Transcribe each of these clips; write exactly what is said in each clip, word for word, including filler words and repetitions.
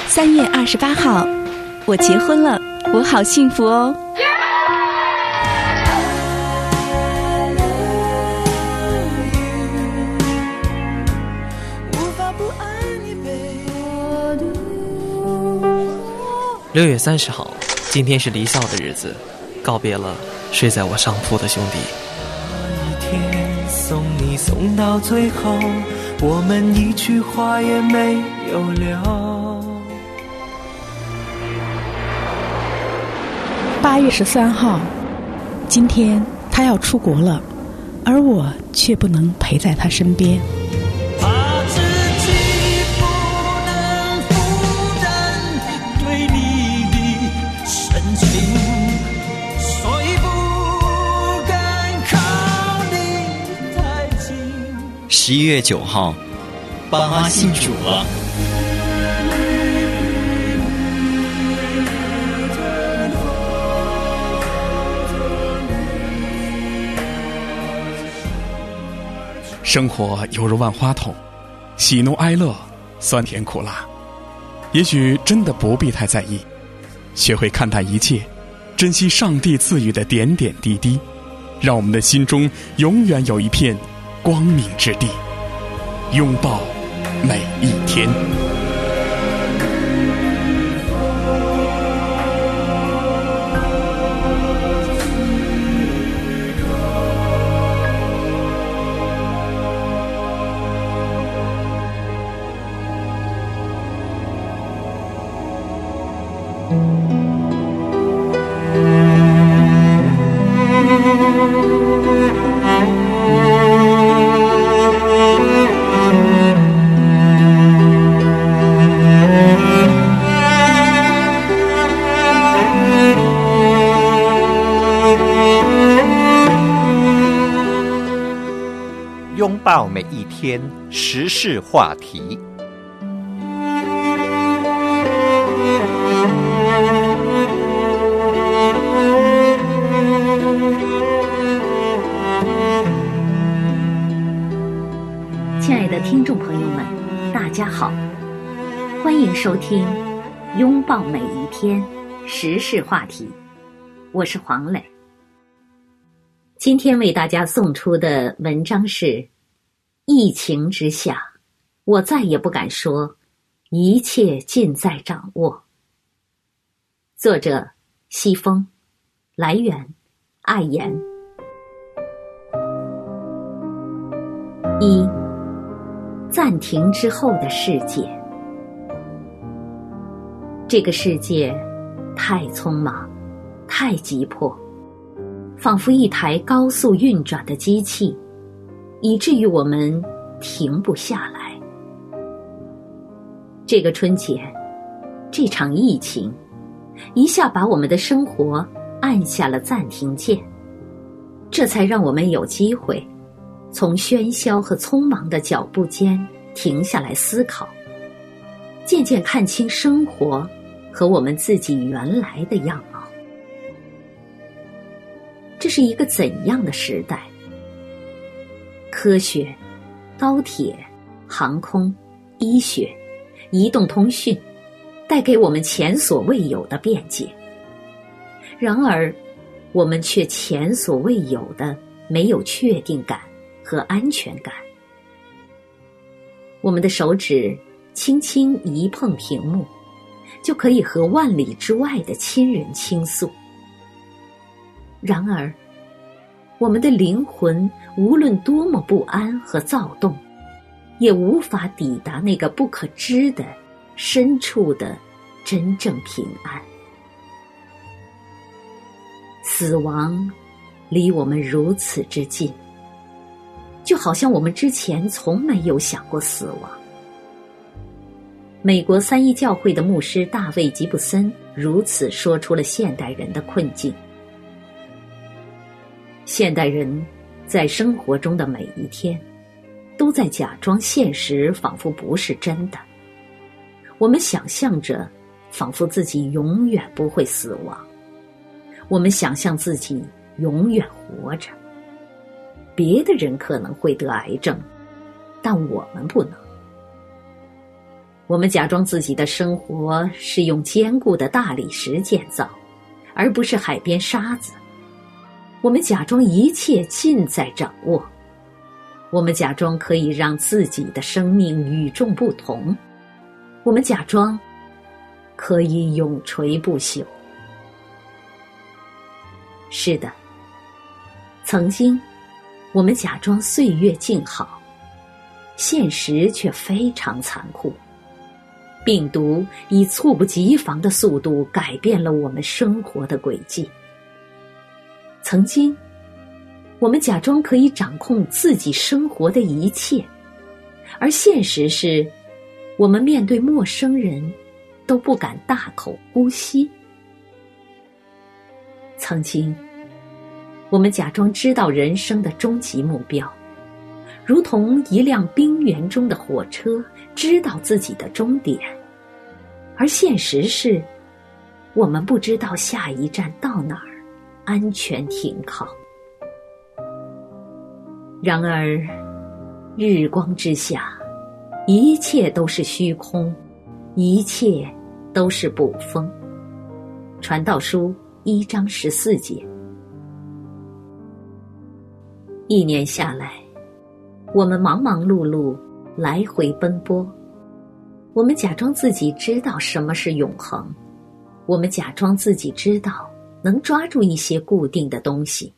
三月二十八号，我结婚了，我好幸福哦。 六月三十号，今天是离校的日子，告别了睡在我上铺的兄弟。 那一天送你送到最后，我们一句话也没有聊。 八月十三号，今天他要出国了，而我却不能陪在他身边。 怕自己不能负担对你的深情，所以不敢靠你太近。 十一月九号，爸妈信主了。 生活犹如万花筒，喜怒哀乐，酸甜苦辣。也许真的不必太在意，学会看淡一切，珍惜上帝赐予的点点滴滴，让我们的心中永远有一片光明之地，拥抱每一天。 拥抱每一天时事话题。 亲爱的听众朋友们，大家好，欢迎收听拥抱每一天时事话题，我是黄磊。今天为大家送出的文章是疫情之下，我再也不敢说一切尽在掌握。作者西风，来源爱言。一，暂停之后的世界。这个世界太匆忙，太急迫，仿佛一台高速运转的机器，以至于我们停不下来。这个春节，这场疫情，一下把我们的生活按下了暂停键，这才让我们有机会从喧嚣和匆忙的脚步间停下来思考，渐渐看清生活和我们自己原来的样貌。这是一个怎样的时代？科学、高铁、航空、医学、移动通讯带给我们前所未有的便捷，然而我们却前所未有的没有确定感和安全感。我们的手指轻轻一碰屏幕，就可以和万里之外的亲人倾诉。然而我们的灵魂无论多么不安和躁动，也无法抵达那个不可知的深处的真正平安。死亡离我们如此之近，就好像我们之前从没有想过死亡。美国三一教会的牧师大卫·吉布森如此说出了现代人的困境。现代人在生活中的每一天，都在假装现实仿佛不是真的。我们想象着，仿佛自己永远不会死亡。我们想象自己永远活着。别的人可能会得癌症，但我们不能。 我们假装自己的生活是用坚固的大理石建造，而不是海边沙子。我们假装一切尽在掌握，我们假装可以让自己的生命与众不同，我们假装可以永垂不朽。是的，曾经我们假装岁月静好，现实却非常残酷。病毒以猝不及防的速度改变了我们生活的轨迹。曾经，我们假装可以掌控自己生活的一切，而现实是，我们面对陌生人都不敢大口呼吸。曾经，我们假装知道人生的终极目标，如同一辆冰原中的火车知道自己的终点，而现实是，我们不知道下一站到哪儿安全停靠。然而，日光之下，一切都是虚空，一切都是捕风。传道书一章十四节。一年下来，我们忙忙碌碌，来回奔波。我们假装自己知道什么是永恒，我们假装自己知道能抓住一些固定的东西。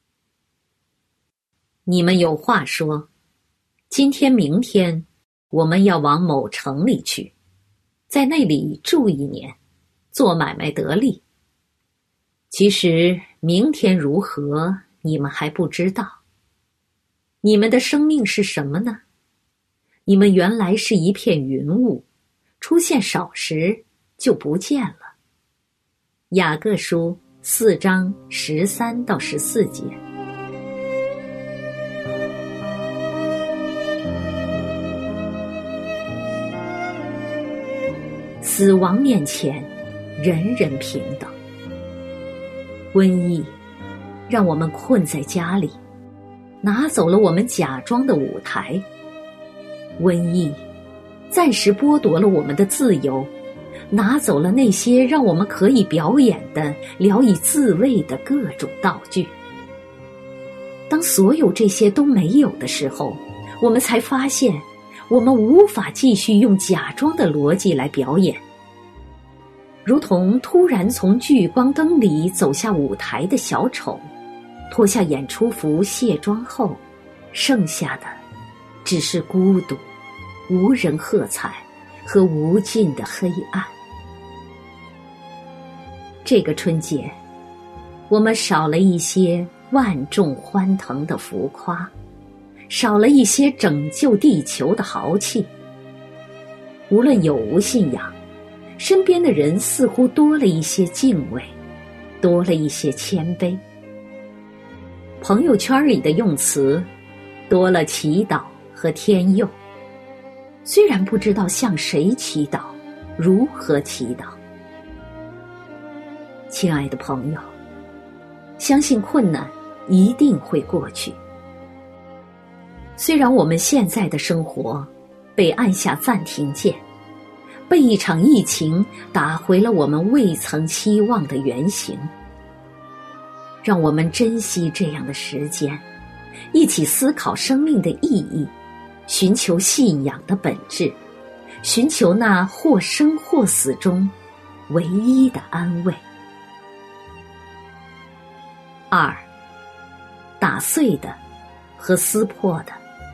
你们有话说，今天明天我们要往某城里去，在那里住一年，做买卖得利。其实明天如何，你们还不知道。你们的生命是什么呢？你们原来是一片云雾，出现少时就不见了。雅各书四章十三到十四节。死亡面前，人人平等。瘟疫让我们困在家里，拿走了我们假装的舞台。瘟疫暂时剥夺了我们的自由，拿走了那些让我们可以表演的、聊以自慰的各种道具。当所有这些都没有的时候，我们才发现，我们无法继续用假装的逻辑来表演。如同突然从聚光灯里走下舞台的小丑，脱下演出服卸妆后，剩下的只是孤独、无人喝彩和无尽的黑暗。这个春节，我们少了一些万众欢腾的浮夸，少了一些拯救地球的豪气。无论有无信仰，身边的人似乎多了一些敬畏，多了一些谦卑。朋友圈里的用词多了祈祷和天佑，虽然不知道向谁祈祷，如何祈祷。亲爱的朋友，相信困难一定会过去。虽然我们现在的生活被按下暂停键，被一场疫情打回了我们未曾期望的原形，让我们珍惜这样的时间，一起思考生命的意义，寻求信仰的本质，寻求那或生或死中唯一的安慰。二，打碎的和撕破的。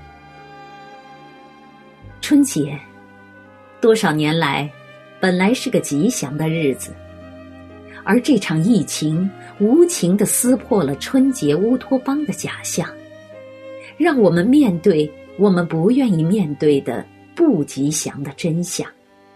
春节多少年来本来是个吉祥的日子，而这场疫情无情地撕破了春节乌托邦的假象，让我们面对我们不愿意面对的不吉祥的真相。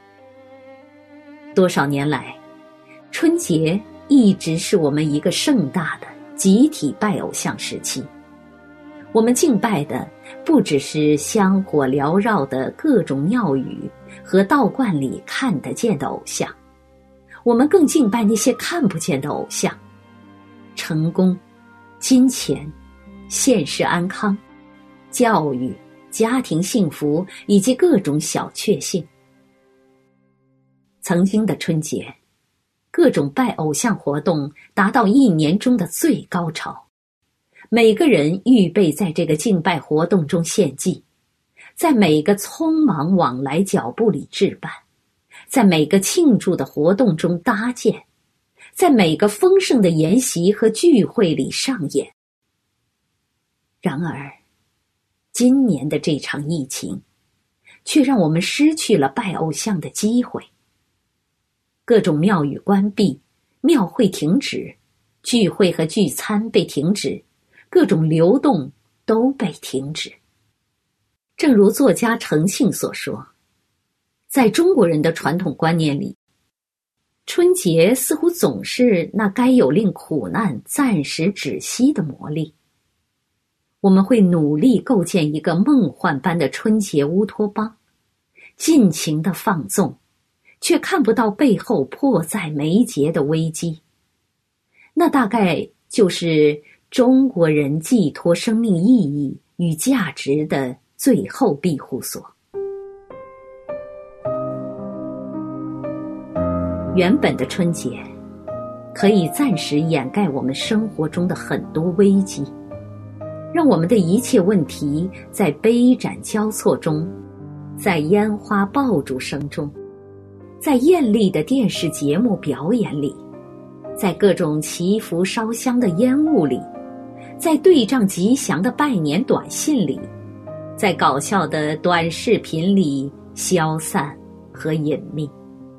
多少年来，春节一直是我们一个盛大的集体拜偶像时期。我们敬拜的不只是香火缭绕的各种庙宇和道观里看得见的偶像，我们更敬拜那些看不见的偶像：成功、金钱、现世安康、教育、家庭幸福以及各种小确幸。 曾经的春节，各种拜偶像活动达到一年中的最高潮，每个人预备在这个敬拜活动中献祭，在每个匆忙往来脚步里置办，在每个庆祝的活动中搭建，在每个丰盛的筵席和聚会里上演。然而，今年的这场疫情，却让我们失去了拜偶像的机会。各种庙宇关闭，庙会停止，聚会和聚餐被停止，各种流动都被停止。正如作家程庆所说，在中国人的传统观念里，春节似乎总是那该有令苦难暂时止息的魔力。我们会努力构建一个梦幻般的春节乌托邦，尽情地放纵，却看不到背后迫在眉睫的危机。那大概就是中国人寄托生命意义与价值的最后庇护所。原本的春节可以暂时掩盖我们生活中的很多危机，让我们的一切问题在杯盏交错中，在烟花爆竹声中，在艳丽的电视节目表演里，在各种祈福烧香的烟雾里，在对仗吉祥的拜年短信里，在搞笑的短视频里消散和隐秘。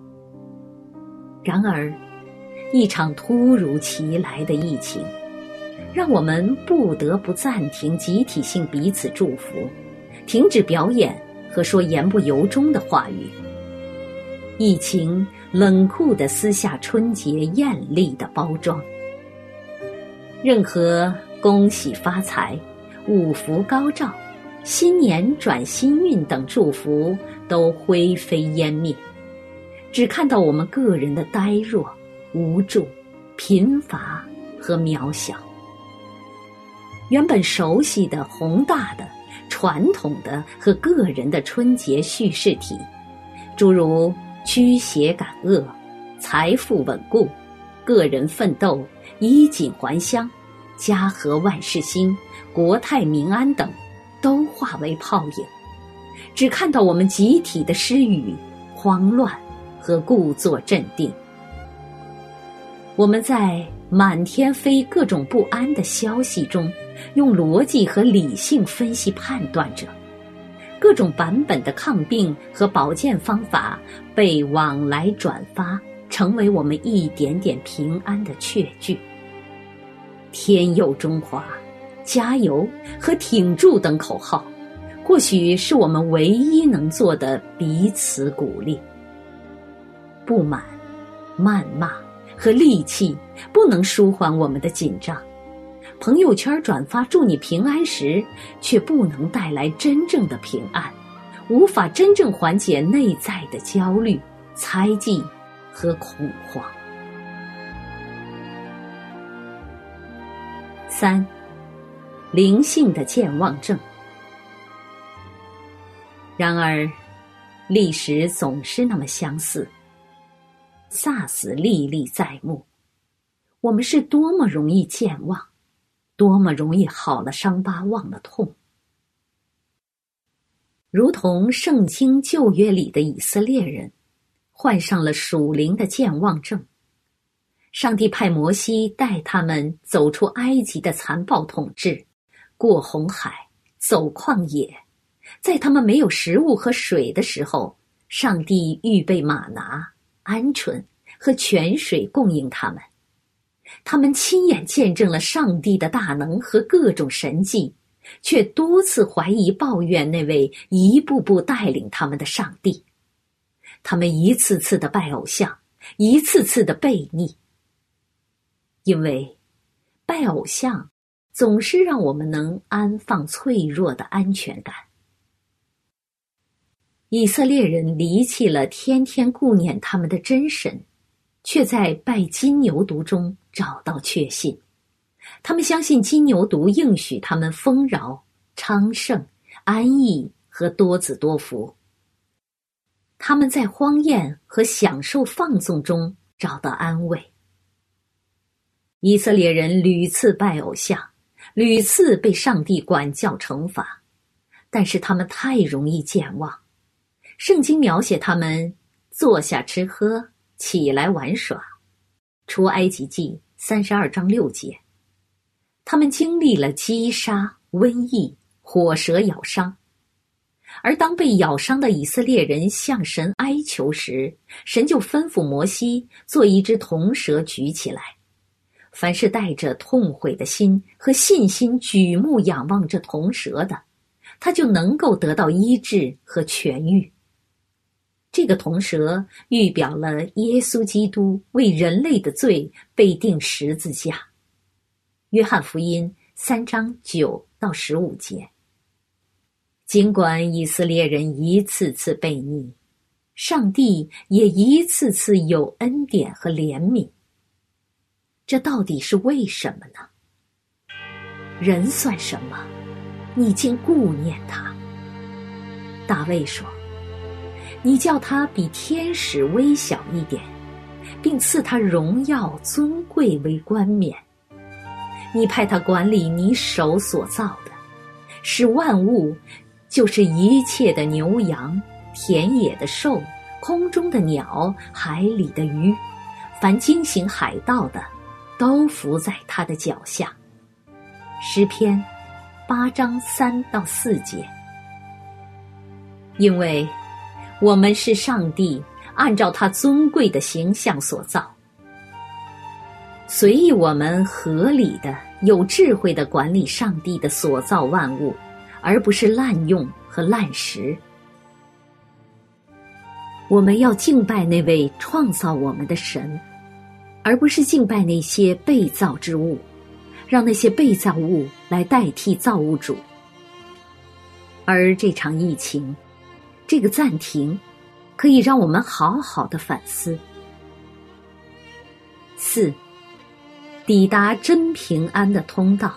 然而，一场突如其来的疫情，让我们不得不暂停集体性彼此祝福，停止表演和说言不由衷的话语。疫情冷酷地撕下春节艳丽的包装，任何恭喜发财、五福高照、新年转新运等祝福都灰飞烟灭，只看到我们个人的呆弱、无助、贫乏和渺小。原本熟悉的宏大的、传统的和个人的春节叙事体，诸如驱邪赶恶、财富稳固、个人奋斗、衣锦还乡、家和万事兴、国泰民安等，都化为泡影，只看到我们集体的失语、慌乱和故作镇定。我们在满天飞各种不安的消息中，用逻辑和理性分析判断着，各种版本的抗病和保健方法被往来转发，成为我们一点点平安的确据。天佑中华、加油和挺住等口号，或许是我们唯一能做的彼此鼓励。不满、谩骂和戾气不能舒缓我们的紧张，朋友圈转发祝你平安时，却不能带来真正的平安，无法真正缓解内在的焦虑、猜忌和恐慌。三、灵性的健忘症。然而，历史总是那么相似，SARS 历历在目。我们是多么容易健忘，多么容易好了伤疤忘了痛。如同圣经旧约里的以色列人，患上了属灵的健忘症。上帝派摩西带他们走出埃及的残暴统治，过红海，走旷野。在他们没有食物和水的时候，上帝预备玛拿、鹌鹑和泉水供应他们。他们亲眼见证了上帝的大能和各种神迹，却多次怀疑抱怨那位一步步带领他们的上帝。他们一次次的拜偶像，一次次的悖逆。因为拜偶像总是让我们能安放脆弱的安全感。以色列人离弃了天天顾念他们的真神，却在拜金牛犊中找到确信。他们相信金牛犊应许他们丰饶、昌盛、安逸和多子多福。 他们在荒宴和享受放纵中找到安慰。以色列人屡次拜偶像，屡次被上帝管教惩罚，但是他们太容易健忘。圣经描写他们坐下吃喝，起来玩耍，出埃及记三十二章六节。他们经历了击杀、瘟疫、火蛇咬伤，而当被咬伤的以色列人向神哀求时，神就吩咐摩西做一只铜蛇举起来。凡是带着痛悔的心和信心举目仰望着铜蛇的，他就能够得到医治和痊愈。这个铜蛇预表了耶稣基督为人类的罪被钉十字架。约翰福音三章九到十五节。尽管以色列人一次次悖逆，上帝也一次次有恩典和怜悯。这到底是为什么呢？人算什么？你竟顾念他。大卫说，你叫他比天使微小一点，并赐他荣耀尊贵为冠冕。你派他管理你手所造的，使万物，就是一切的牛羊、田野的兽、空中的鸟、海里的鱼，凡经行海道的，都伏在他的脚下。诗篇八章三到四节。因为我们是上帝按照他尊贵的形象所造，随意我们合理的、有智慧的管理上帝的所造万物，而不是滥用和滥食。我们要敬拜那位创造我们的神，而不是敬拜那些被造之物，让那些被造物来代替造物主。而这场疫情，这个暂停，可以让我们好好的反思。四，抵达真平安的通道。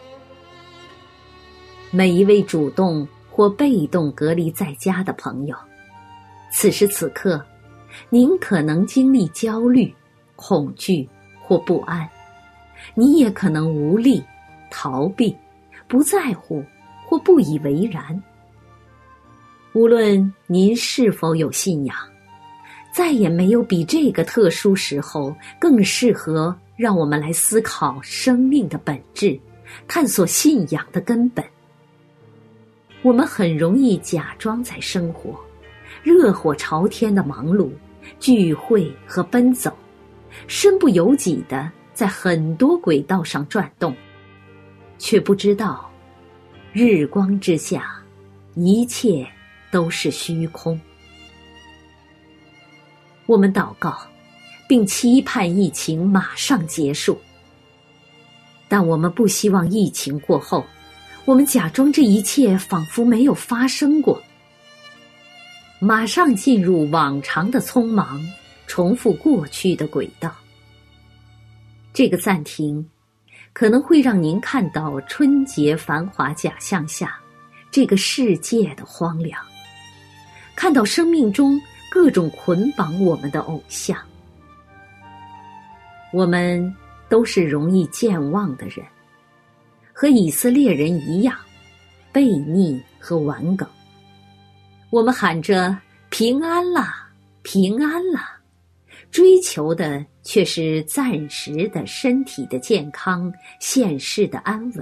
每一位主动或被动隔离在家的朋友，此时此刻，您可能经历焦虑、恐惧或不安，你也可能无力、逃避、不在乎或不以为然。无论您是否有信仰，再也没有比这个特殊时候更适合让我们来思考生命的本质，探索信仰的根本。我们很容易假装在生活，热火朝天的忙碌、聚会和奔走，身不由己地在很多轨道上转动，却不知道日光之下一切都是虚空。我们祷告，并期盼疫情马上结束，但我们不希望疫情过后，我们假装这一切仿佛没有发生过，马上进入往常的匆忙，重复过去的轨道。这个暂停可能会让您看到春节繁华假象下这个世界的荒凉，看到生命中各种捆绑我们的偶像。我们都是容易健忘的人，和以色列人一样，悖逆和顽梗。我们喊着平安啦，平安啦，追求的却是暂时的身体的健康，现世的安稳。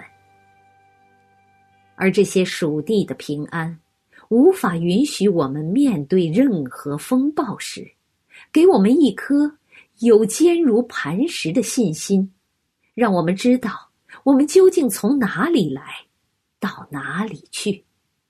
而这些属地的平安，无法允许我们面对任何风暴时，给我们一颗有坚如磐石的信心，让我们知道我们究竟从哪里来，到哪里去。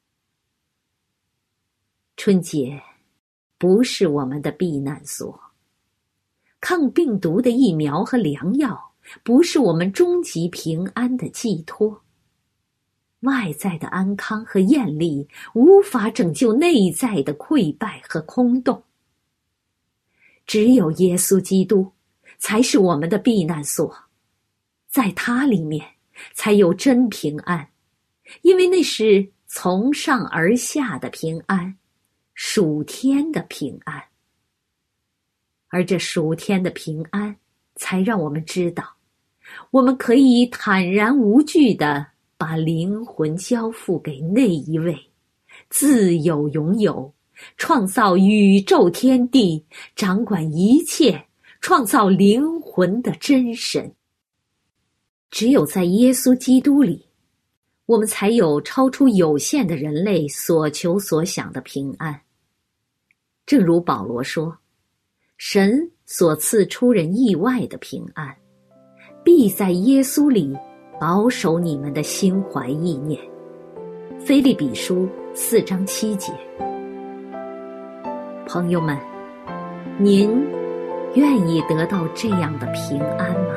春节不是我们的避难所，抗病毒的疫苗和良药不是我们终极平安的寄托。外在的安康和艳丽无法拯救内在的溃败和空洞。只有耶稣基督才是我们的避难所，在他里面才有真平安，因为那是从上而下的平安， 属天的平安。而这属天的平安，才让我们知道，我们可以坦然无惧地把灵魂交付给那一位自有拥有，创造宇宙天地，掌管一切，创造灵魂的真神。只有在耶稣基督里，我们才有超出有限的人类所求所想的平安。正如保罗说，神所赐出人意外的平安，必在耶稣里保守你们的心怀意念。腓立比书四章七节。朋友们，您愿意得到这样的平安吗？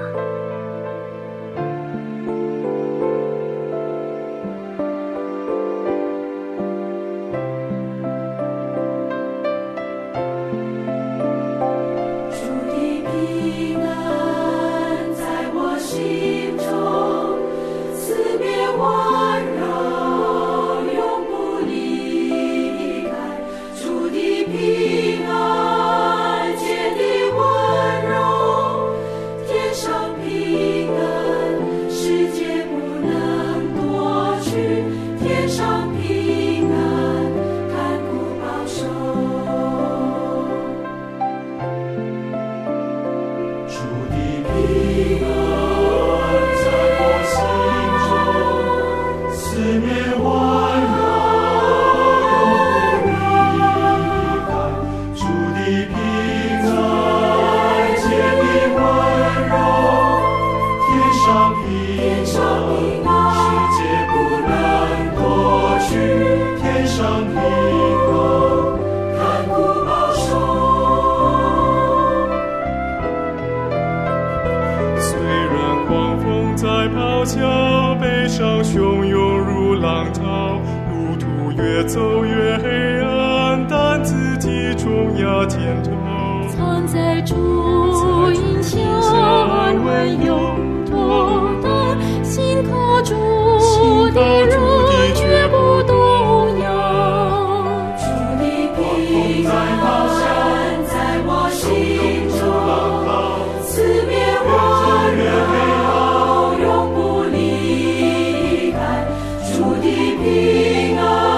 越走越黑暗，但自己冲压天头， 藏在主荫下安稳有托的，心靠主的人绝不动摇。主的平安在我心中，四面环绕，永不离开。主的平安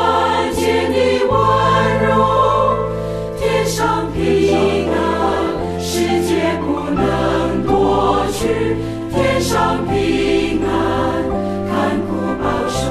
天上平安，看顾保守。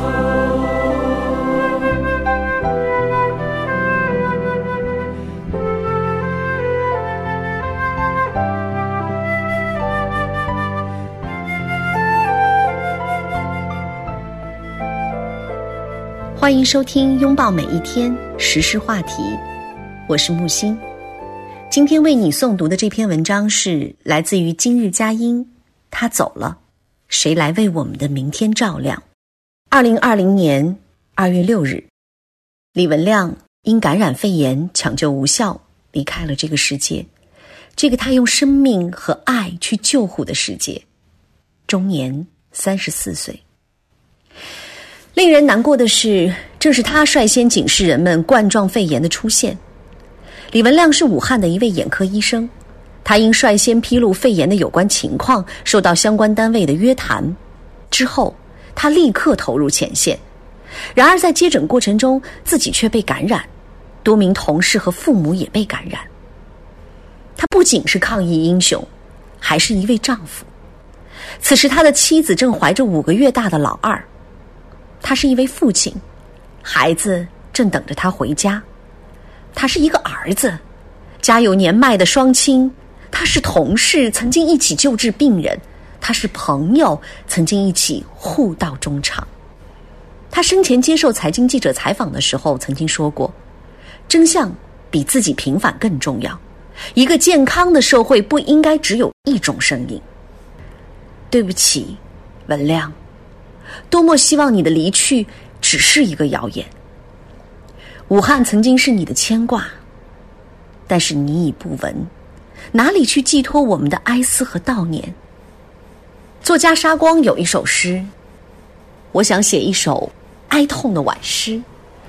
欢迎收听《拥抱每一天》时事话题，我是木星。今天为你诵读的这篇文章是来自于今日佳音，他走了，谁来为我们的明天照亮？二零二零年二月六日，李文亮因感染肺炎抢救无效离开了这个世界，这个他用生命和爱去救护的世界，终年三十四岁。令人难过的是，正是他率先警示人们冠状肺炎的出现。李文亮是武汉的一位眼科医生，他因率先披露肺炎的有关情况，受到相关单位的约谈。之后，他立刻投入前线。然而在接诊过程中，自己却被感染，多名同事和父母也被感染。他不仅是抗疫英雄，还是一位丈夫。此时他的妻子正怀着五个月大的老二。他是一位父亲，孩子正等着他回家。他是一个儿子，家有年迈的双亲。他是同事，曾经一起救治病人；他是朋友，曾经一起互道衷肠。他生前接受财经记者采访的时候曾经说过，真相比自己平反更重要，一个健康的社会不应该只有一种声音。对不起，文亮，多么希望你的离去只是一个谣言。武汉曾经是你的牵挂，但是你已不闻，哪里去寄托我们的哀思和悼念？作家沙光有一首诗，我想写一首哀痛的挽诗，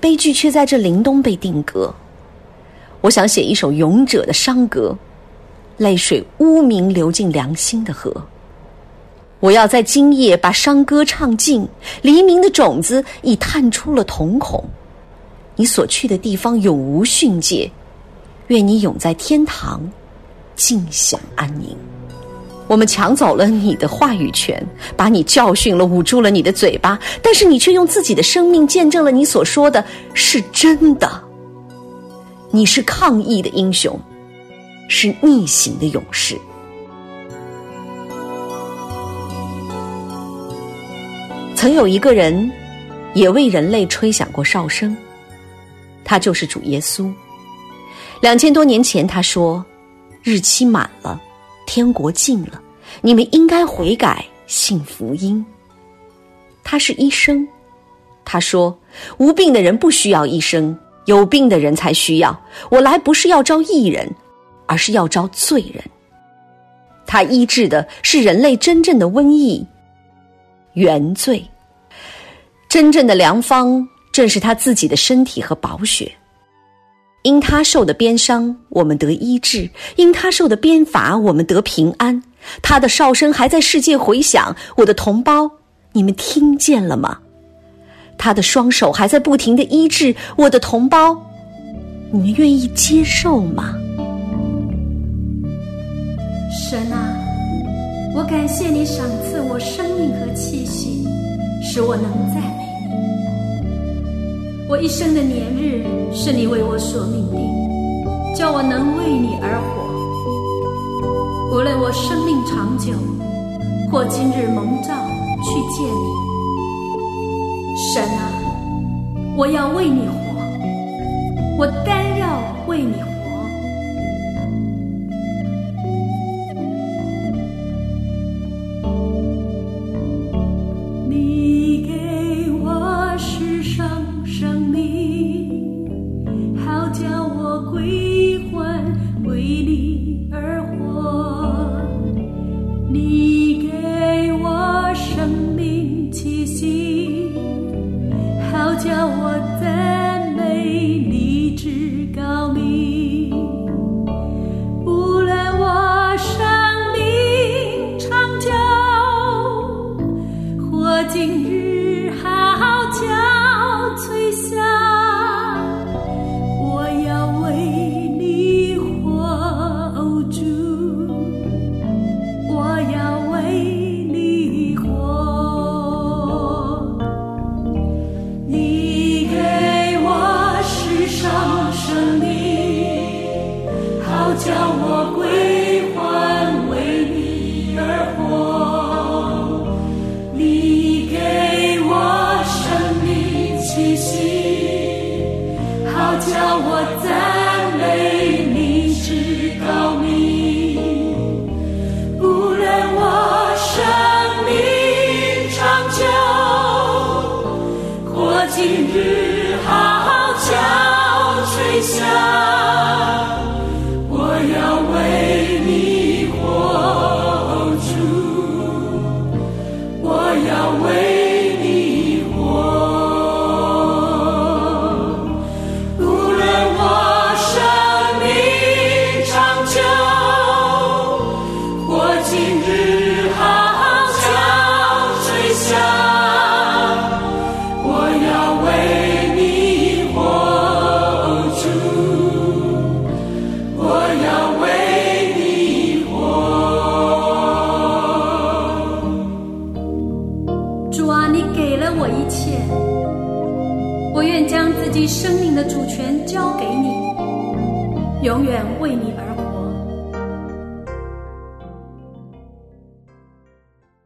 悲剧却在这凛冬被定格。我想写一首勇者的伤歌，泪水污名流进良心的河。我要在今夜把伤歌唱尽，黎明的种子已探出了瞳孔。你所去的地方永无训诫，愿你永在天堂，尽享安宁。我们抢走了你的话语权，把你教训了，捂住了你的嘴巴，但是你却用自己的生命见证了你所说的是真的。你是抗议的英雄，是逆行的勇士。曾有一个人也为人类吹响过哨声，他就是主耶稣。两千多年前他说，日期满了，天国近了，你们应该悔改，信福音。他是医生，他说，无病的人不需要医生，有病的人才需要。我来不是要招义人，而是要招罪人。他医治的是人类真正的瘟疫，原罪。真正的良方正是他自己的身体和宝血。因他受的鞭伤，我们得医治；因他受的鞭罚，我们得平安。他的哨声还在世界回响，我的同胞，你们听见了吗？他的双手还在不停地医治，我的同胞，你们愿意接受吗？ 神啊，我感谢你赏赐我生命和气息，使我能赞美你。我一生的年日是你为我所命定，叫我能为你而活。无论我生命长久，或今日蒙召去见你，神啊，我要为你活，我单要为你活。你给我世上生命，好叫我归还为你而活。你给我生命气息，好叫我赞美你至高名。无论我生命长久，或今日号角吹响，我要为你活，哦主，我要为你活。你给我世上生命，好叫我归还为你而活。你给我生命气息，好叫我赞美你至高名。无论我生命长久，或今日号角吹响，我要为你活，主，我要为你活。无论我生命长久，或今日号角吹响，我要为你活，主，我要为你活。主啊，你给了我一切，我愿将自己生命的主权交给你，永远为你而